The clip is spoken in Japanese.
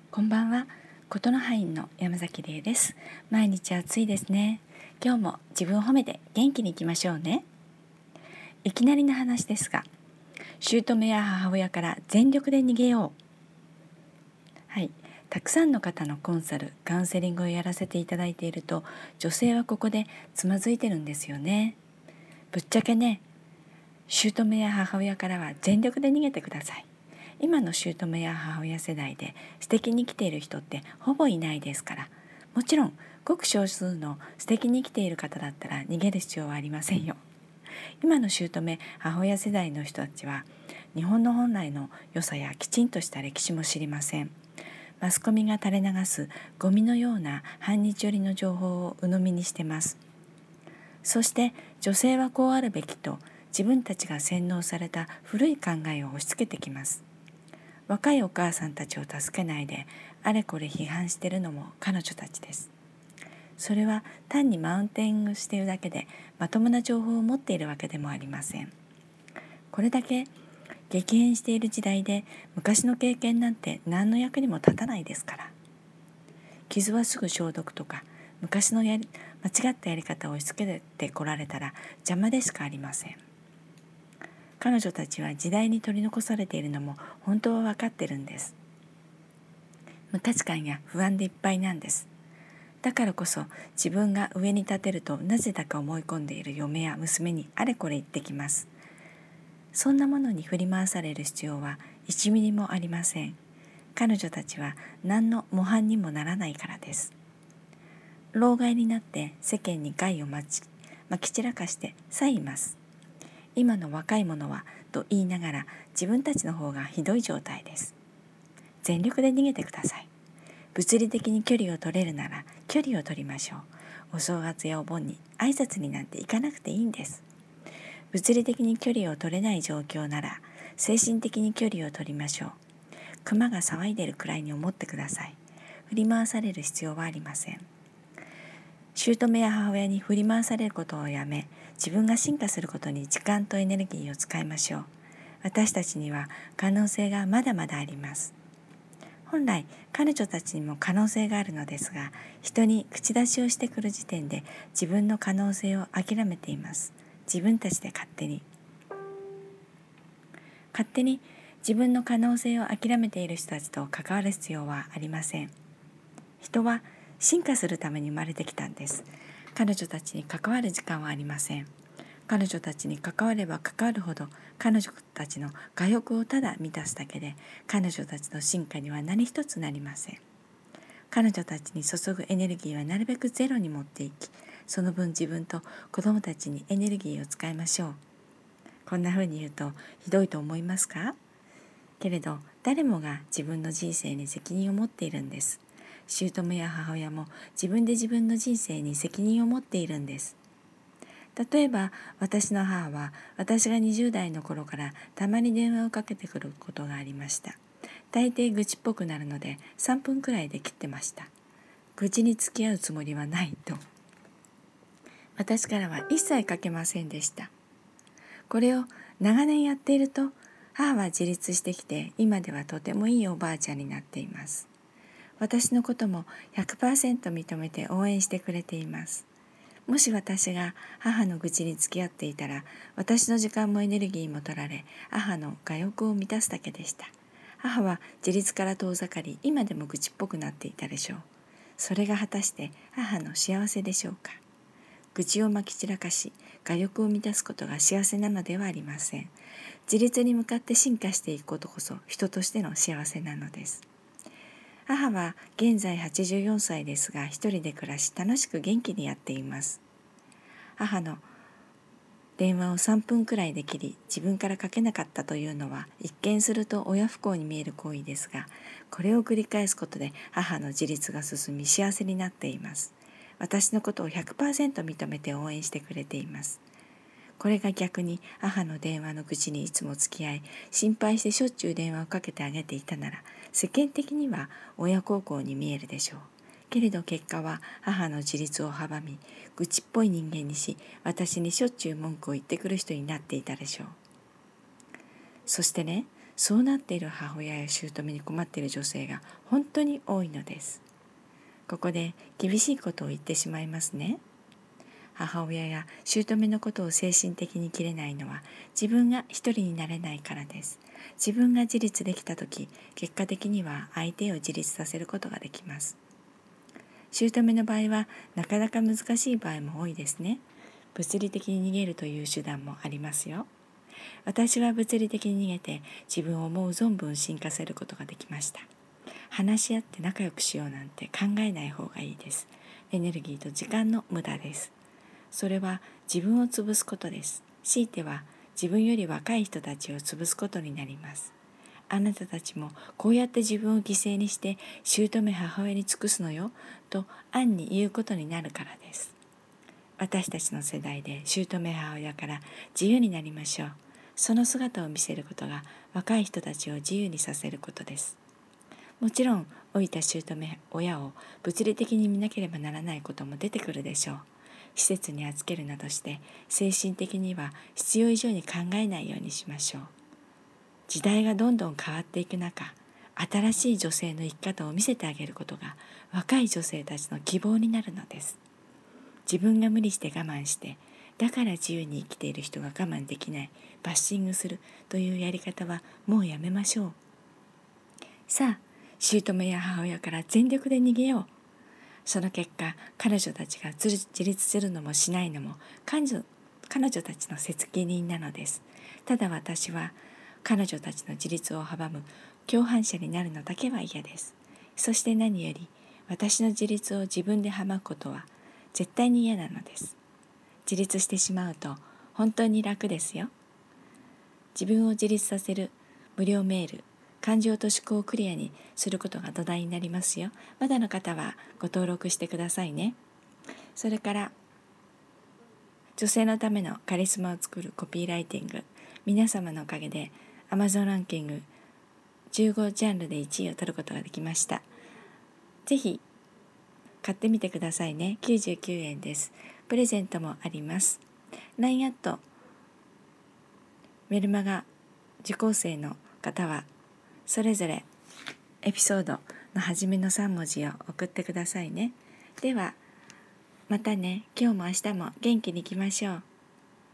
こんばんは。ことの葉院の山崎怜です。毎日暑いですね。今日も自分を褒めて元気にいきましょうね。いきなりの話ですが、姑や母親から全力で逃げよう。はい、たくさんの方のコンサル、カウンセリングをやらせていただいていると、女性はここでつまずいてるんですよね。ぶっちゃけね、姑や母親からは全力で逃げてください。今の姑や母親世代で素敵に生きている人ってほぼいないですから、もちろんごく少数の素敵に生きている方だったら逃げる必要はありませんよ。今の姑母親世代の人たちは日本の本来の良さやきちんとした歴史も知りません。マスコミが垂れ流すゴミのような反日寄りの情報を鵜呑みにしてます。そして女性はこうあるべきと自分たちが洗脳された古い考えを押し付けてきます。若いお母さんたちを助けないであれこれ批判しているのも彼女たちです。それは単にマウンティングしているだけでまともな情報を持っているわけでもありません。これだけ激変している時代で昔の経験なんて何の役にも立たないですから。傷はすぐ消毒とか昔の間違ったやり方を押し付けてこられたら邪魔でしかありません。彼女たちは時代に取り残されているのも本当は分かってるんです。無価値観や不安でいっぱいなんです。だからこそ自分が上に立てるとなぜだか思い込んでいる嫁や娘にあれこれ言ってきます。そんなものに振り回される必要は1ミリもありません。彼女たちは何の模範にもならないからです。老害になって世間に害をまき散らかしてさえいます。今の若い者はと言いながら自分たちの方がひどい状態です。全力で逃げてください。物理的に距離を取れるなら距離を取りましょう。お正月やお盆に挨拶になんて行かなくていいんです。物理的に距離を取れない状況なら精神的に距離を取りましょう。熊が騒いでるくらいに思ってください。振り回される必要はありません。姑や母親に振り回されることをやめ、自分が進化することに時間とエネルギーを使いましょう。私たちには可能性がまだまだあります。本来彼女たちにも可能性があるのですが、人に口出しをしてくる時点で自分の可能性を諦めています。自分たちで勝手に自分の可能性を諦めている人たちと関わる必要はありません。人は進化するために生まれてきたんです。彼女たちに関わる時間はありません。彼女たちに関われば関わるほど彼女たちの我欲をただ満たすだけで彼女たちの進化には何一つなりません。彼女たちに注ぐエネルギーはなるべくゼロに持っていき、その分自分と子供たちにエネルギーを使いましょう。こんな風に言うとひどいと思いますか？けれど誰もが自分の人生に責任を持っているんです。姑や母親も自分で自分の人生に責任を持っているんです。例えば私の母は私が20代の頃からたまに電話をかけてくることがありました。大抵愚痴っぽくなるので3分くらいで切ってました。愚痴に付き合うつもりはないと。私からは一切かけませんでした。これを長年やっていると母は自立してきて今ではとてもいいおばあちゃんになっています。私のことも 100% 認めて応援してくれています。もし私が母の愚痴に付き合っていたら、私の時間もエネルギーも取られ、母の我欲を満たすだけでした。母は自立から遠ざかり、今でも愚痴っぽくなっていたでしょう。それが果たして母の幸せでしょうか。愚痴をまき散らかし、我欲を満たすことが幸せなのではありません。自立に向かって進化していくことこそ人としての幸せなのです。母は現在84歳ですが、一人で暮らし楽しく元気にやっています。母の電話を3分くらいで切り、自分からかけなかったというのは一見すると親不孝に見える行為ですが、これを繰り返すことで母の自立が進み幸せになっています。私のことを 100% 認めて応援してくれています。これが逆に母の電話の愚痴にいつも付き合い、心配してしょっちゅう電話をかけてあげていたなら、世間的には親孝行に見えるでしょう。けれど結果は母の自立を阻み、愚痴っぽい人間にし、私にしょっちゅう文句を言ってくる人になっていたでしょう。そしてね、 そうなっている母親や姑に困っている女性が本当に多いのです。ここで厳しいことを言ってしまいますね。母親や姑のことを精神的に切れないのは自分が一人になれないからです。自分が自立できたとき、結果的には相手を自立させることができます。姑の場合はなかなか難しい場合も多いですね。物理的に逃げるという手段もありますよ。私は物理的に逃げて自分を思う存分進化することができました。話し合って仲良くしようなんて考えない方がいいです。エネルギーと時間の無駄です。それは自分を潰すことです。強いては自分より若い人たちを潰すことになります。あなたたちもこうやって自分を犠牲にして姑母親に尽くすのよと暗に言うことになるからです。私たちの世代で姑母親から自由になりましょう。その姿を見せることが若い人たちを自由にさせることです。もちろん老いた姑親を物理的に見なければならないことも出てくるでしょう。施設に預けるなどして精神的には必要以上に考えないようにしましょう。時代がどんどん変わっていく中、新しい女性の生き方を見せてあげることが若い女性たちの希望になるのです。自分が無理して我慢して、だから自由に生きている人が我慢できない、バッシングするというやり方はもうやめましょう。さあ、姑や母親から全力で逃げよう。その結果、彼女たちが自立するのもしないのも彼女たちの責任なのです。ただ私は彼女たちの自立を阻む共犯者になるのだけは嫌です。そして何より私の自立を自分で阻むことは絶対に嫌なのです。自立してしまうと本当に楽ですよ。自分を自立させる無料メール、感情と思考をクリアにすることが土台になりますよ。まだの方はご登録してくださいね。それから女性のためのカリスマを作るコピーライティング、皆様のおかげで Amazon ランキング15ジャンルで1位を取ることができました。ぜひ買ってみてくださいね。99円です。プレゼントもあります。LINE アットメルマガ受講生の方はそれぞれエピソードの初めの3文字を送ってくださいね。ではまたね。今日も明日も元気にいきましょう。